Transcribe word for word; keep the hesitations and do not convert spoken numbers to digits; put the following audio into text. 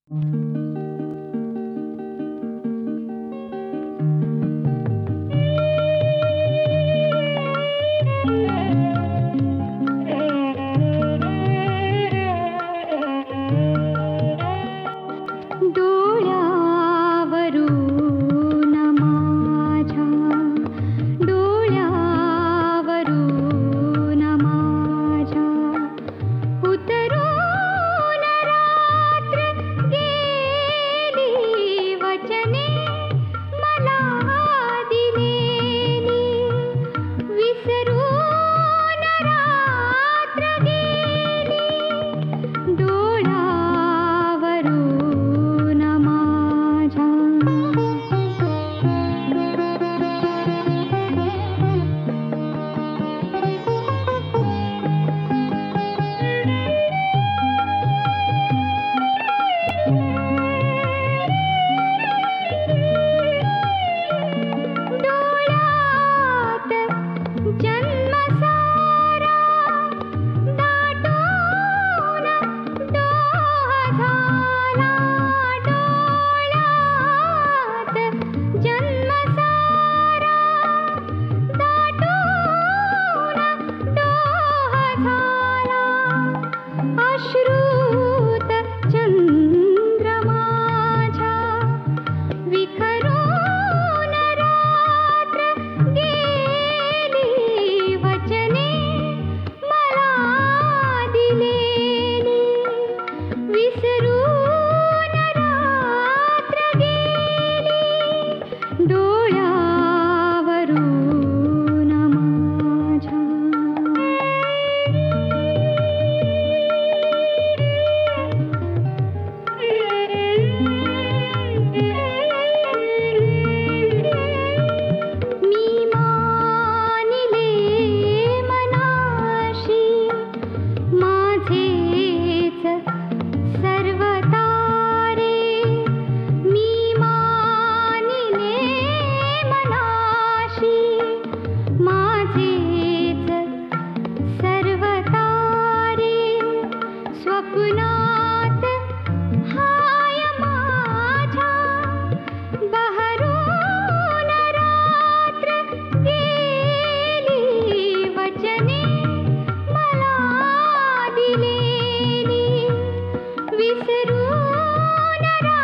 डोळ्यावरून माझ्या डोळ्यावरून माझ्या उतरून रात्र गेली वचने मला दिलेली विसरून रात्र गेली डोळ्यावरून माझ्या डोळ्यात जन्म सारा दाटून डोह झाला डोळ्यात जन्म सारा दाटून डोह झाला अश्रुत चंद्र माझ्या विखरून रात्र गेली वचने मला दिलेली विसरून रात्र गेली डोळ्यावरून माझ्या मी मानिले मनाशी माझेच सर्व तारे मी मानिले मनाशी माझेच सर्व तारे स्वप्नात हाय माझ्या बहरून रात्र गेली वचने मला दिलेली विसरून